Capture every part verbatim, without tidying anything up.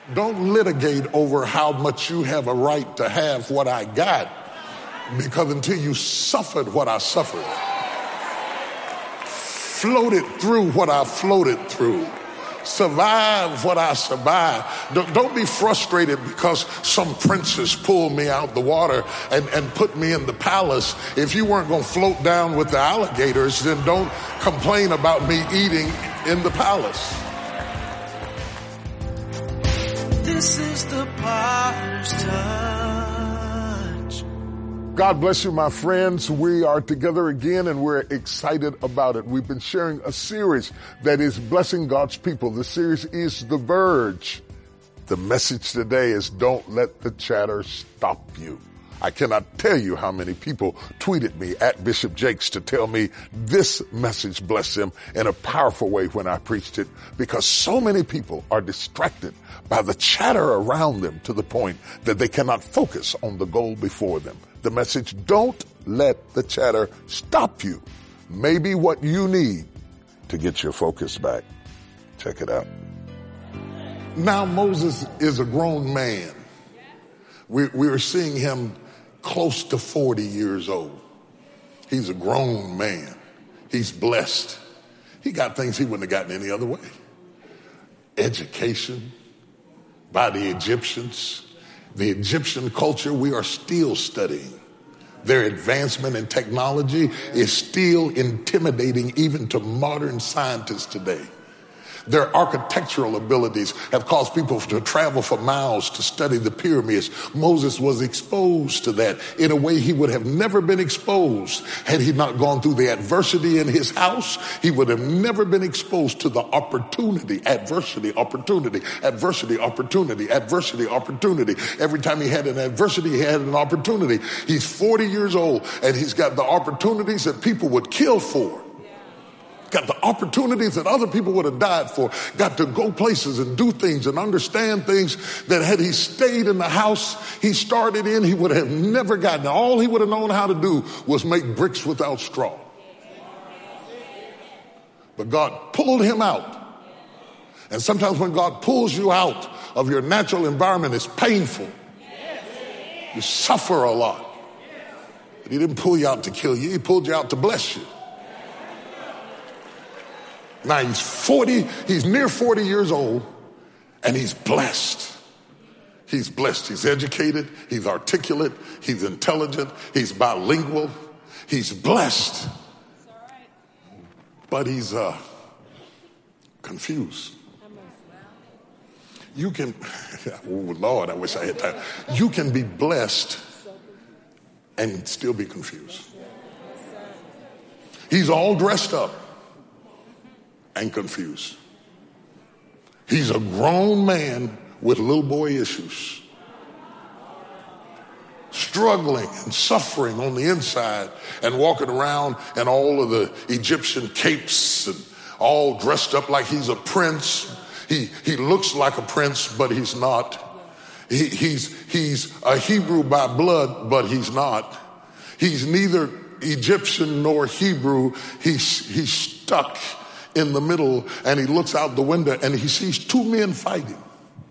Don't litigate over how much you have a right to have what I got, because until you suffered what I suffered, floated through what I floated through, survive what I survived. Don't, don't be frustrated because some princess pulled me out the water and, and put me in the palace. If you weren't going to float down with the alligators, then don't complain about me eating in the palace. This is the Potter's Touch. God bless you, my friends. We are together again and we're excited about it. We've been sharing a series that is blessing God's people. The series is The Verge. The message today is don't let the chatter stop you. I cannot tell you how many people tweeted me at Bishop Jakes to tell me this message blessed them in a powerful way when I preached it, because so many people are distracted by the chatter around them to the point that they cannot focus on the goal before them. The message, don't let the chatter stop you, may be what you need to get your focus back. Check it out. Now Moses is a grown man. We, we are seeing him close to forty years old. He's a grown man. He's blessed. He got things he wouldn't have gotten any other way. Education by the Egyptians. The Egyptian culture we are still studying. Their advancement in technology is still intimidating even to modern scientists today. Their architectural abilities have caused people to travel for miles to study the pyramids. Moses was exposed to that in a way he would have never been exposed had he not gone through the adversity in his house. He would have never been exposed to the opportunity, adversity, opportunity, adversity, opportunity, adversity, opportunity. Every time he had an adversity, he had an opportunity. He's forty years old and he's got the opportunities that people would kill for. Got the opportunities that other people would have died for. Got to go places and do things and understand things that had he stayed in the house he started in, he would have never gotten. All he would have known how to do was make bricks without straw. But God pulled him out. And sometimes when God pulls you out of your natural environment, it's painful. You suffer a lot. But he didn't pull you out to kill you. He pulled you out to bless you. Now he's forty, he's near forty years old, and he's blessed. He's blessed. He's educated. He's articulate. He's intelligent. He's bilingual. He's blessed. But he's uh, confused. You can, oh Lord, I wish I had time. You can be blessed and still be confused. He's all dressed up and confused. He's a grown man with little boy issues, struggling and suffering on the inside and walking around in all of the Egyptian capes and all dressed up like he's a prince. He he looks like a prince, but he's not. He, he's he's a Hebrew by blood, but he's not. He's neither Egyptian nor Hebrew. He's he's stuck in the middle, and he looks out the window and he sees two men fighting.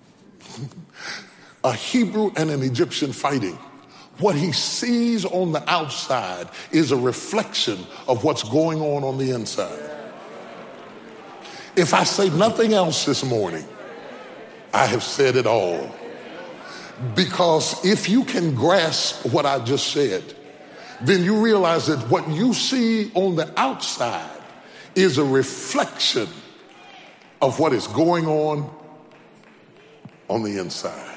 A Hebrew and an Egyptian fighting. What he sees on the outside is a reflection of what's going on on the inside. If I say nothing else this morning, I have said it all. Because if you can grasp what I just said, then you realize that what you see on the outside is a reflection of what is going on on the inside.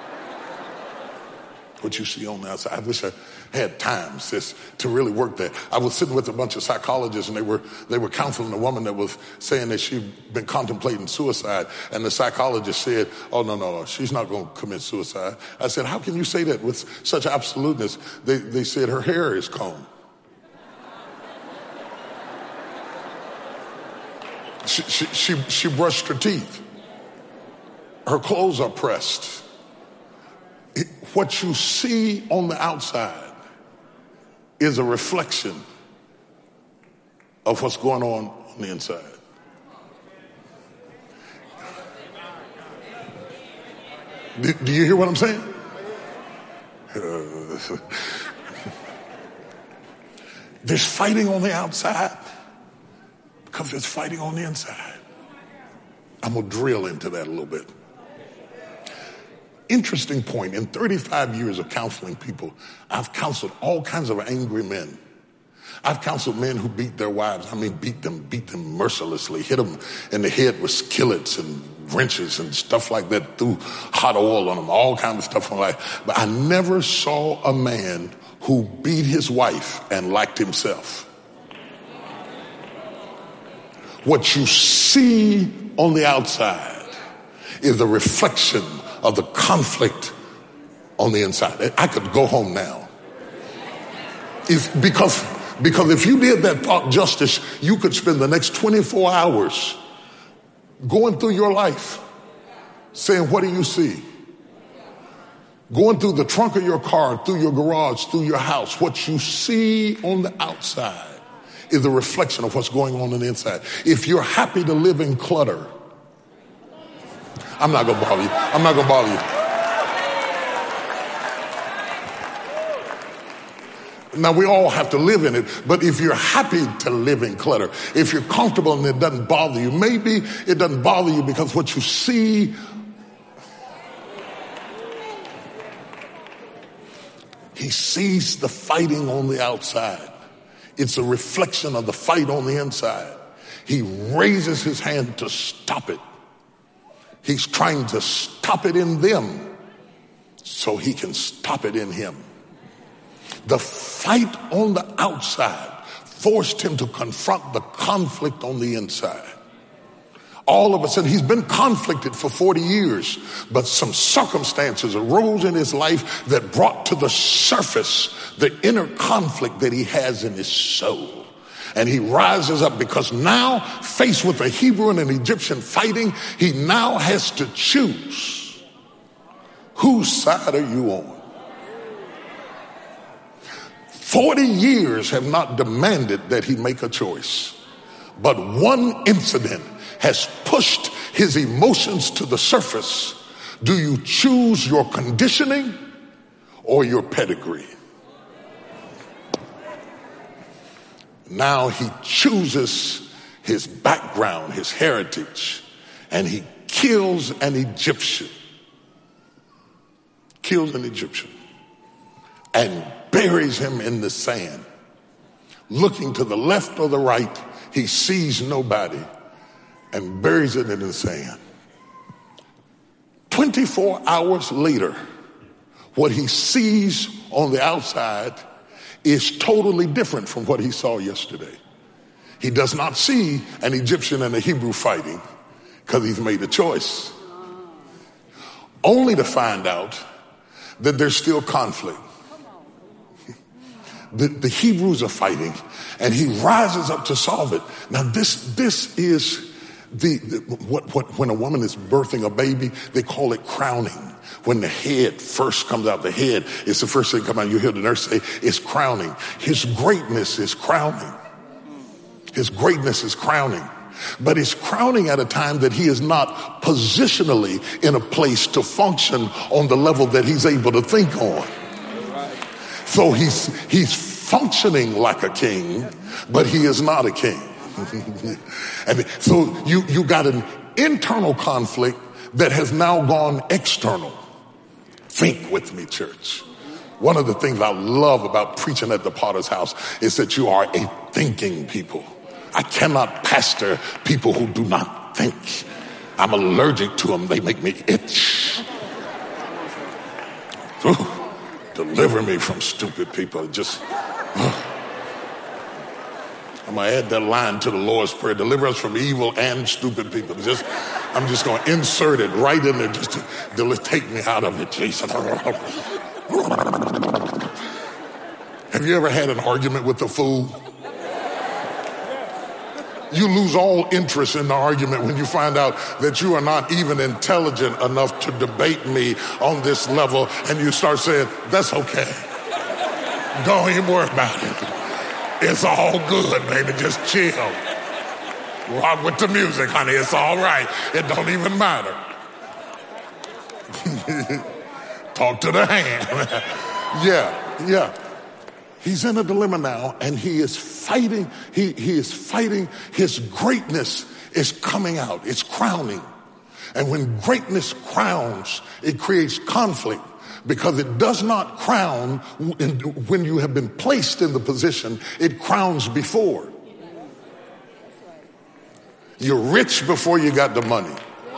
What you see on the outside. I wish I had time, sis, to really work that. I was sitting with a bunch of psychologists, and they were they were counseling a woman that was saying that she'd been contemplating suicide, and the psychologist said, oh, no, no, no, she's not going to commit suicide. I said, how can you say that with such absoluteness? They, they said her hair is combed. She, she, she, she brushed her teeth. Her clothes are pressed. It, what you see on the outside is a reflection of what's going on on the inside. Do, do you hear what I'm saying? Uh, there's fighting on the outside because there's fighting on the inside. I'm going to drill into that a little bit. Interesting point. In thirty-five years of counseling people, I've counseled all kinds of angry men. I've counseled men who beat their wives. I mean, beat them, beat them mercilessly, hit them in the head with skillets and wrenches and stuff like that, threw hot oil on them, all kinds of stuff. Like, but I never saw a man who beat his wife and liked himself. What you see on the outside is a reflection of the conflict on the inside. I could go home now. It's because, because if you did that thought justice, you could spend the next twenty-four hours going through your life saying, what do you see? Going through the trunk of your car, through your garage, through your house. What you see on the outside is a reflection of what's going on on the inside. If you're happy to live in clutter, I'm not going to bother you. I'm not going to bother you. Now, we all have to live in it, but if you're happy to live in clutter, if you're comfortable and it doesn't bother you, maybe it doesn't bother you because what you see, he sees the fighting on the outside. It's a reflection of the fight on the inside. He raises his hand to stop it. He's trying to stop it in them so he can stop it in him. The fight on the outside forced him to confront the conflict on the inside. All of a sudden, he's been conflicted for forty years, but some circumstances arose in his life that brought to the surface the inner conflict that he has in his soul. And he rises up because now, faced with a Hebrew and an Egyptian fighting, he now has to choose. Whose side are you on? Forty years have not demanded that he make a choice. But one incident has pushed his emotions to the surface. Do you choose your conditioning or your pedigree? Now he chooses his background, his heritage, and he kills an Egyptian. Kills an Egyptian and buries him in the sand. Looking to the left or the right, he sees nobody and buries it in the sand. twenty-four hours later, what he sees on the outside is totally different from what he saw yesterday. He does not see an Egyptian and a Hebrew fighting because he's made a choice. Only to find out that there's still conflict. The, the Hebrews are fighting and he rises up to solve it. Now this, this is the, the what, what, when a woman is birthing a baby, they call it crowning. When the head first comes out, the head is the first thing to come out. You hear the nurse say, it's crowning. His greatness is crowning. His greatness is crowning. But it's crowning at a time that he is not positionally in a place to function on the level that he's able to think on. So he's, he's functioning like a king, but he is not a king. And so you, you got an internal conflict that has now gone external. Think with me, church. One of the things I love about preaching at the Potter's House is that you are a thinking people. I cannot pastor people who do not think. I'm allergic to them. They make me itch. Ooh, deliver me from stupid people. Just, uh. I'm going to add that line to the Lord's Prayer. Deliver us from evil and stupid people. Just, I'm just going to insert it right in there just to, to take me out of it, Jesus. Have you ever had an argument with a fool? You lose all interest in the argument when you find out that you are not even intelligent enough to debate me on this level, and you start saying, that's okay. Don't even worry about it. It's all good, baby. Just chill. Rock with the music, honey. It's all right. It don't even matter. Talk to the hand. yeah, yeah. He's in a dilemma now, and he is fighting. He, he is fighting. His greatness is coming out. It's crowning. And when greatness crowns, it creates conflict, because it does not crown when you have been placed in the position. It crowns before. You're rich before you got the money.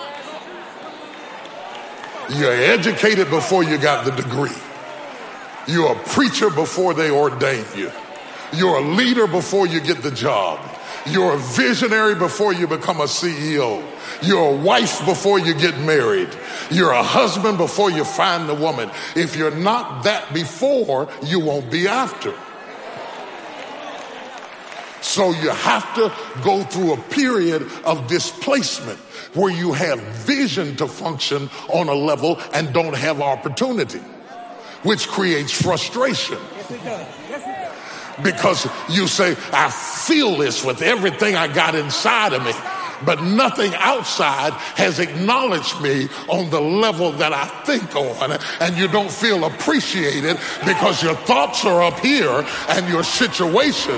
You're educated before you got the degree. You're a preacher before they ordain you. You're a leader before you get the job. You're a visionary before you become a C E O. You're a wife before you get married. You're a husband before you find the woman. If you're not that before, you won't be after. So you have to go through a period of displacement where you have vision to function on a level and don't have opportunity, which creates frustration. Yes, it does. Yes, it does. Because you say, I feel this with everything I got inside of me, but nothing outside has acknowledged me on the level that I think on, and you don't feel appreciated because your thoughts are up here and your situation.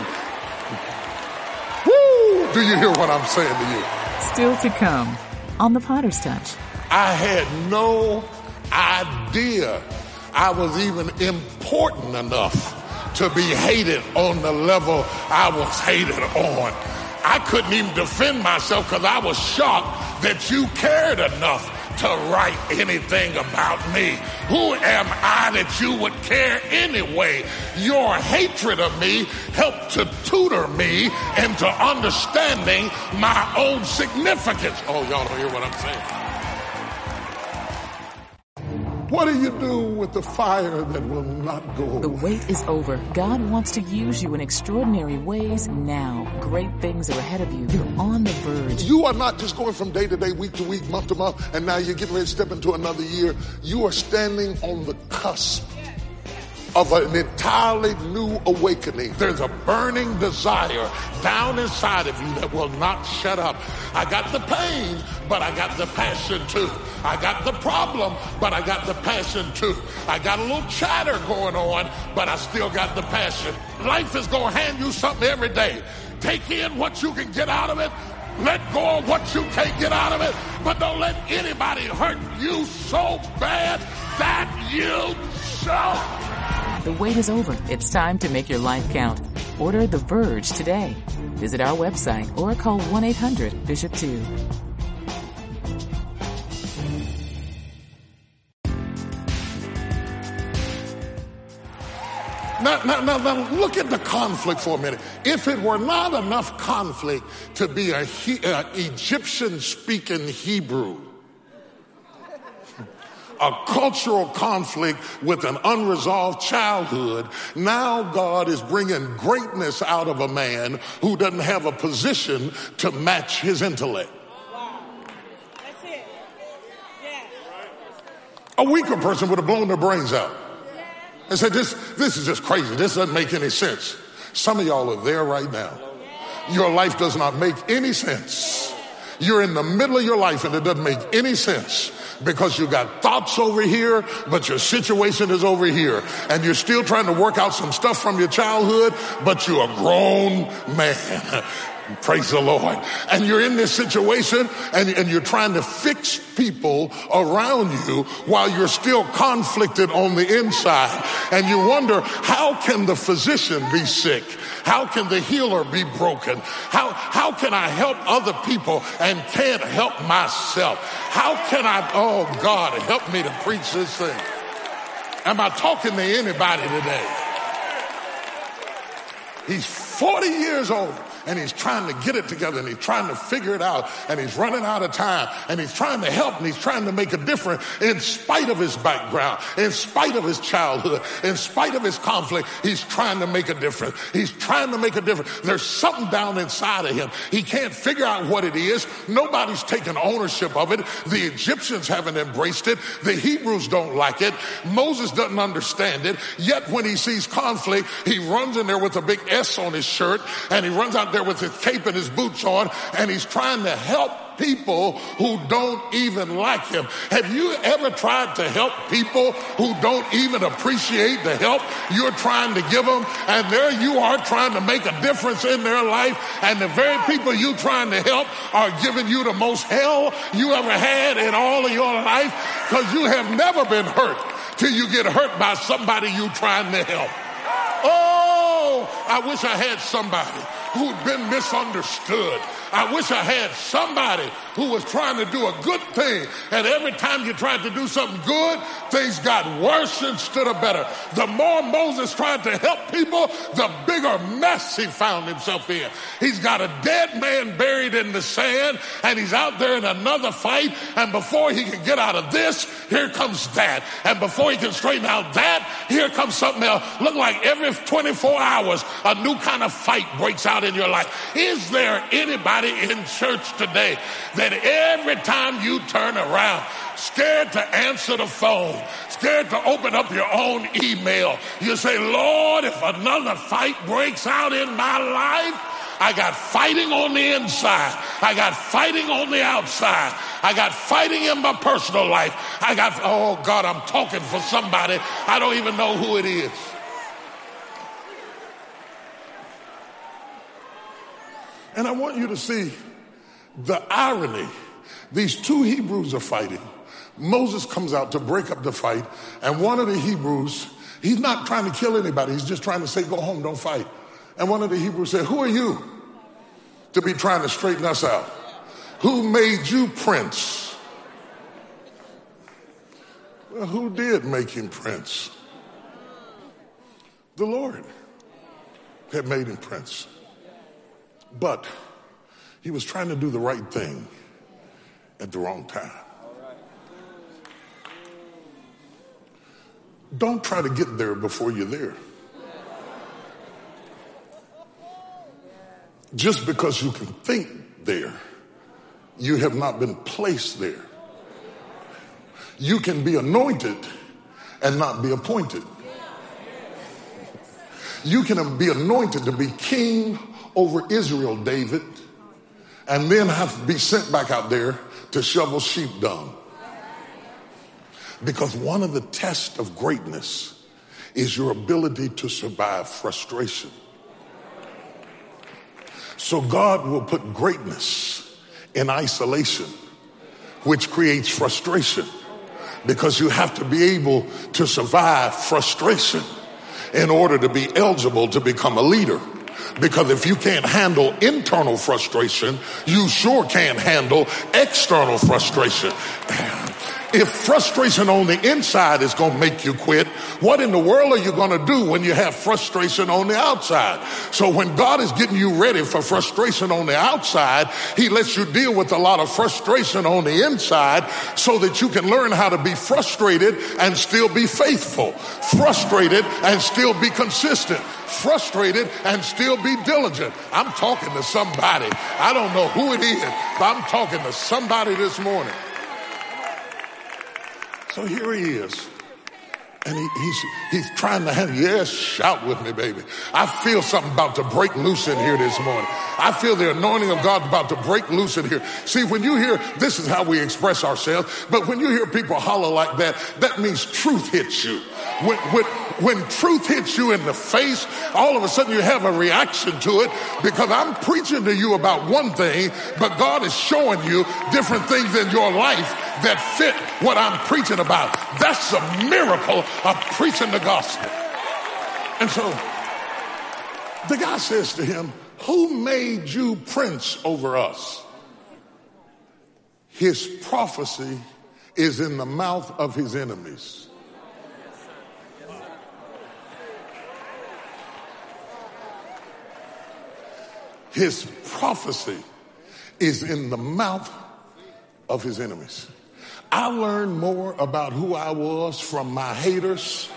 Woo! Do you hear what I'm saying to you? Still to come on The Potter's Touch. I had no idea I was even important enough to be hated on the level I was hated on. I couldn't even defend myself because I was shocked that you cared enough to write anything about me. Who am I that you would care anyway? Your hatred of me helped to tutor me into understanding my own significance. Oh, y'all don't hear what I'm saying. What do you do with the fire that will not go away? The wait is over. God wants to use you in extraordinary ways now. Great things are ahead of you. You're on the verge. You are not just going from day to day, week to week, month to month, and now you're getting ready to step into another year. You are standing on the cusp of an entirely new awakening. There's a burning desire down inside of you that will not shut up. I got the pain, but I got the passion too. I got the problem, but I got the passion too. I got a little chatter going on, but I still got the passion. Life is going to hand you something every day. Take in what you can get out of it. Let go of what you can't get out of it. But don't let anybody hurt you so bad that you show. The wait is over. It's time to make your life count. Order The Verge today. Visit our website or call one eight hundred Bishop two. Now, now, now, now, look at the conflict for a minute. If it were not enough conflict to be a he, uh, Egyptian-speaking Hebrew, a cultural conflict with an unresolved childhood, now God is bringing greatness out of a man who doesn't have a position to match his intellect. Wow. That's it. Yeah. A weaker person would have blown their brains out and said, this, this is just crazy. This doesn't make any sense. Some of y'all are there right now. Your life does not make any sense. You're in the middle of your life and it doesn't make any sense because you got thoughts over here, but your situation is over here. And you're still trying to work out some stuff from your childhood, but you're a grown man. Praise the Lord. And you're in this situation and, and you're trying to fix people around you while you're still conflicted on the inside. And you wonder, how can the physician be sick? How can the healer be broken? How, how can I help other people and can't help myself? How can I, oh God, help me to preach this thing. Am I talking to anybody today? He's forty years old. And he's trying to get it together and he's trying to figure it out and he's running out of time and he's trying to help and he's trying to make a difference in spite of his background, in spite of his childhood, in spite of his conflict. He's trying to make a difference. He's trying to make a difference. There's something down inside of him. He can't figure out what it is. Nobody's taken ownership of it. The Egyptians haven't embraced it. The Hebrews don't like it. Moses doesn't understand it. Yet when he sees conflict, he runs in there with a big S on his shirt and he runs out there with his cape and his boots on, and he's trying to help people who don't even like him. Have you ever tried to help people who don't even appreciate the help you're trying to give them? And there you are trying to make a difference in their life, and the very people you trying to help are giving you the most hell you ever had in all of your life, because you have never been hurt till you get hurt by somebody you trying to help. Oh, I wish I had somebody who'd been misunderstood. I wish I had somebody who was trying to do a good thing, and every time you tried to do something good, things got worse instead of better. The more Moses tried to help people, the bigger mess he found himself in. He's got a dead man buried in the sand, and he's out there in another fight, and before he can get out of this, here comes that. And before he can straighten out that, here comes something else. Look like every twenty-four hours, a new kind of fight breaks out in your life. Is there anybody in church today that every time you turn around, scared to answer the phone, scared to open up your own email, you say, Lord, if another fight breaks out in my life, I got fighting on the inside, I got fighting on the outside, I got fighting in my personal life, I got, oh God, I'm talking for somebody, I don't even know who it is. And I want you to see the irony. These two Hebrews are fighting. Moses comes out to break up the fight, and one of the Hebrews, he's not trying to kill anybody. He's just trying to say, go home, don't fight. And one of the Hebrews said, who are you to be trying to straighten us out? Who made you prince? Well, who did make him prince? The Lord had made him prince. But he was trying to do the right thing at the wrong time. Don't try to get there before you're there. Just because you can think there, you have not been placed there. You can be anointed and not be appointed. You can be anointed to be king over Israel, David, and then have to be sent back out there to shovel sheep dung. Because one of the tests of greatness is your ability to survive frustration. So God will put greatness in isolation, which creates frustration, because you have to be able to survive frustration in order to be eligible to become a leader. Because if you can't handle internal frustration, you sure can't handle external frustration. If frustration on the inside is going to make you quit, what in the world are you going to do when you have frustration on the outside? So when God is getting you ready for frustration on the outside, he lets you deal with a lot of frustration on the inside so that you can learn how to be frustrated and still be faithful, frustrated and still be consistent, frustrated and still be diligent. I'm talking to somebody. I don't know who it is, but I'm talking to somebody this morning. So here he is, and he, he's, he's trying to handle, yes, shout with me, baby. I feel something about to break loose in here this morning. I feel the anointing of God about to break loose in here. See, when you hear, this is how we express ourselves, but when you hear people holler like that, that means truth hits you. When, when, when truth hits you in the face, all of a sudden you have a reaction to it, because I'm preaching to you about one thing, but God is showing you different things in your life that fit what I'm preaching about. That's a miracle of preaching the gospel. And so the guy says to him, who made you prince over us? His prophecy is in the mouth of his enemies. His prophecy is in the mouth of his enemies. I learned more about who I was from my haters.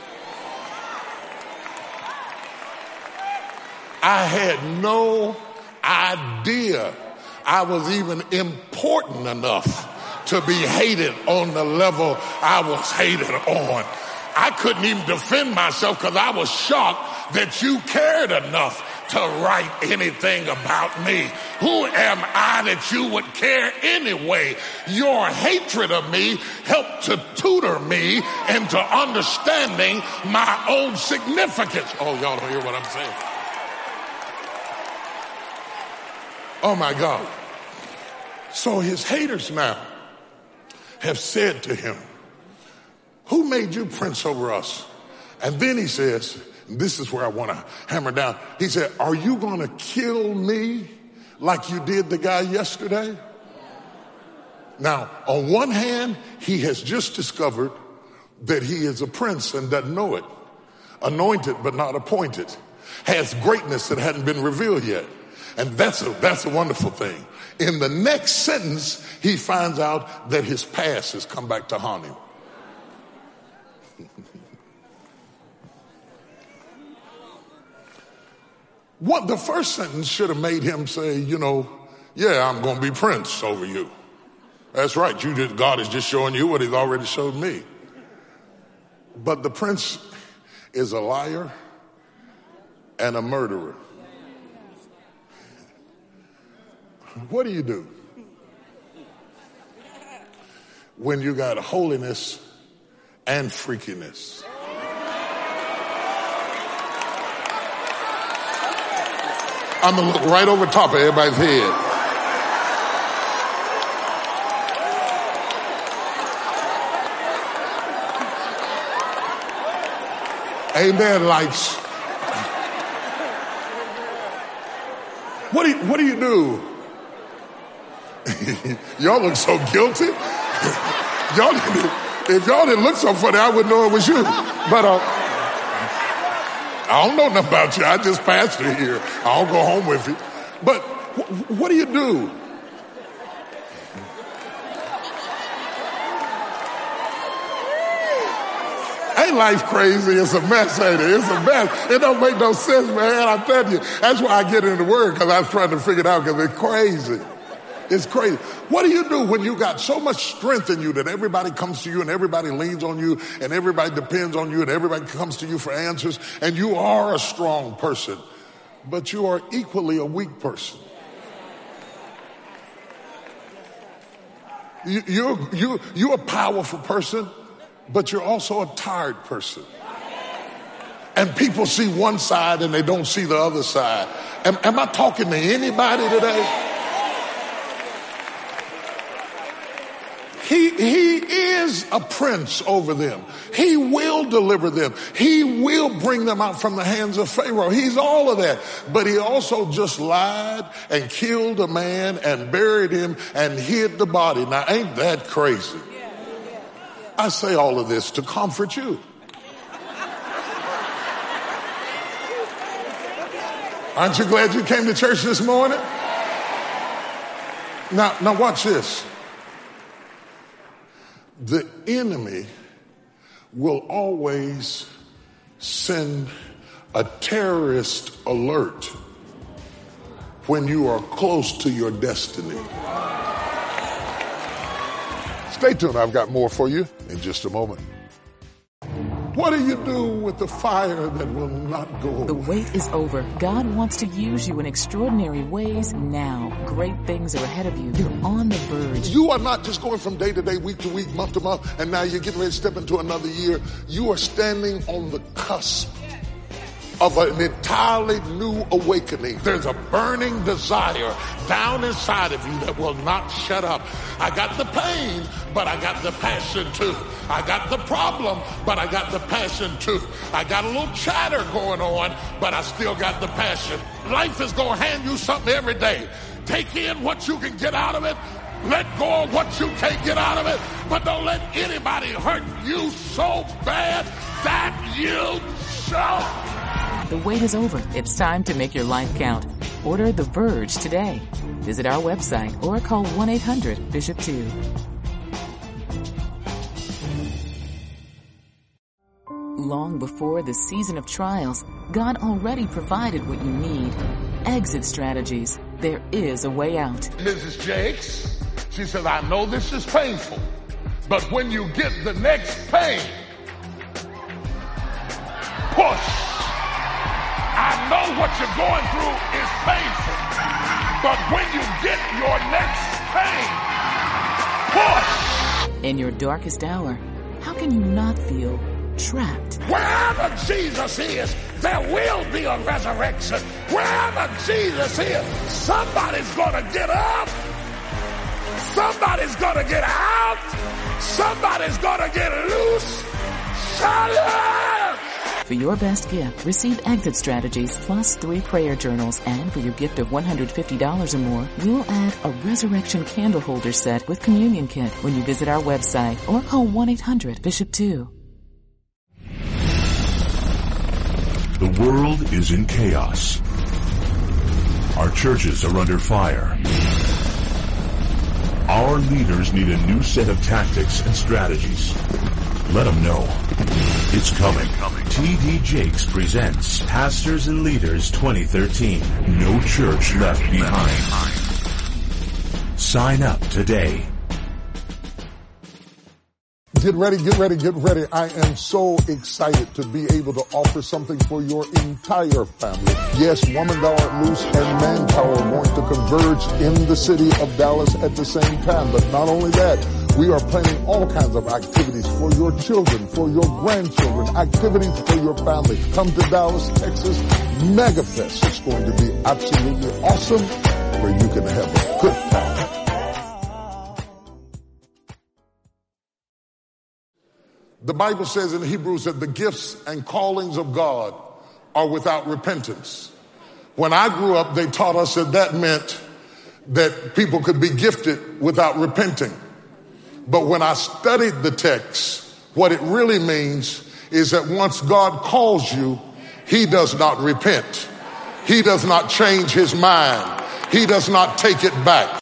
I had no idea I was even important enough to be hated on the level I was hated on. I couldn't even defend myself because I was shocked that you cared enough to write anything about me? Who am I that you would care anyway? Your hatred of me helped to tutor me into understanding my own significance. Oh, y'all don't hear what I'm saying. Oh my God. So his haters now have said to him, who made you prince over us? And then he says, and this is where I want to hammer down. He said, are you going to kill me like you did the guy yesterday? Now, on one hand, he has just discovered that he is a prince and doesn't know it. Anointed but not appointed. Has greatness that hadn't been revealed yet. And that's a, that's a wonderful thing. In the next sentence, he finds out that his past has come back to haunt him. What the first sentence should have made him say, you know, yeah, I'm going to be prince over you. That's right. You just, God is just showing you what he's already showed me. But the prince is a liar and a murderer. What do you do when you got holiness and freakiness? I'm going to look right over top of everybody's head. Amen, lights. What do you, what do you do? Y'all look so guilty. y'all didn't, if y'all didn't look so funny, I wouldn't know it was you. But uh, I don't know nothing about you. I just pastor here. I don't go home with you. But wh- what do you do? Ain't life crazy? It's a mess, ain't it? It's a mess. It don't make no sense, man. I'm telling you. That's why I get into the word, because I was trying to figure it out, because it's crazy. It's crazy. What do you do when you got so much strength in you that everybody comes to you and everybody leans on you and everybody depends on you and everybody comes to you for answers, and you are a strong person, but you are equally a weak person? You, you're, you, you're a powerful person, but you're also a tired person. And people see one side and they don't see the other side. Am, am I talking to anybody today? He, he is a prince over them. He will deliver them. He will bring them out from the hands of Pharaoh. He's all of that. But he also just lied and killed a man and buried him and hid the body. Now, ain't that crazy? I say all of this to comfort you. Aren't you glad you came to church this morning? Now, now watch this. The enemy will always send a terrorist alert when you are close to your destiny. Stay tuned. I've got more for you in just a moment. What do you do with the fire that will not go away? The wait is over. God wants to use you in extraordinary ways now. Great things are ahead of you. You're on the verge. You are not just going from day to day, week to week, month to month, and now you're getting ready to step into another year. You are standing on the cusp of an entirely new awakening. There's a burning desire down inside of you that will not shut up. I got the pain, but I got the passion too. I got the problem, but I got the passion too. I got a little chatter going on, but I still got the passion. Life is going to hand you something every day. Take in what you can get out of it. Let go of what you can't get out of it. But don't let anybody hurt you so bad that you shout. The wait is over. It's time to make your life count. Order The Verge today. Visit our website or call one eight hundred Bishop two. Long before the season of trials, God already provided what you need. Exit strategies. There is a way out. Missus Jakes, she said, I know this is painful, but when you get the next pain, push. I know what you're going through is painful, but when you get your next pain, push. In your darkest hour, how can you not feel trapped? Wherever Jesus is, there will be a resurrection. Wherever Jesus is, somebody's gonna get up. Somebody's gonna get out. Somebody's gonna get loose. Shout it! For your best gift, receive Exit Strategies plus three prayer journals. And for your gift of one hundred fifty dollars or more, we will add a Resurrection Candle Holder set with Communion Kit when you visit our website or call one eight hundred Bishop two. The world is in chaos. Our churches are under fire. Our leaders need a new set of tactics and strategies. Let them know. It's coming. T D Jakes presents Pastors and Leaders twenty thirteen. No church left behind. Sign up today. Get ready, get ready, get ready. I am so excited to be able to offer something for your entire family. Yes, Woman Thou Art Loose and Manpower are going to converge in the city of Dallas at the same time. But not only that, we are planning all kinds of activities for your children, for your grandchildren, activities for your family. Come to Dallas, Texas, MegaFest. It's going to be absolutely awesome where you can have a good time. The Bible says in Hebrews that the gifts and callings of God are without repentance. When I grew up, they taught us that that meant that people could be gifted without repenting. But when I studied the text, what it really means is that once God calls you, he does not repent. He does not change his mind. He does not take it back.